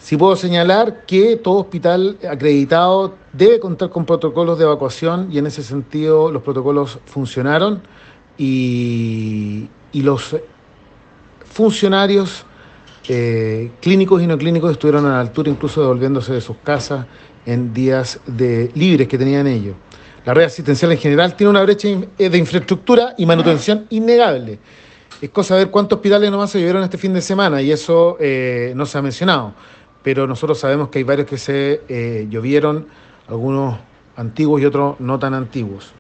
Sí puedo señalar que todo hospital acreditado debe contar con protocolos de evacuación y en ese sentido los protocolos funcionaron y los funcionarios clínicos y no clínicos estuvieron a la altura incluso devolviéndose de sus casas en días libres que tenían ellos. La red asistencial en general tiene una brecha de infraestructura y manutención innegable. Es cosa de ver cuántos hospitales nomás se llevaron este fin de semana y eso no se ha mencionado. Pero nosotros sabemos que hay varios que se llovieron, algunos antiguos y otros no tan antiguos.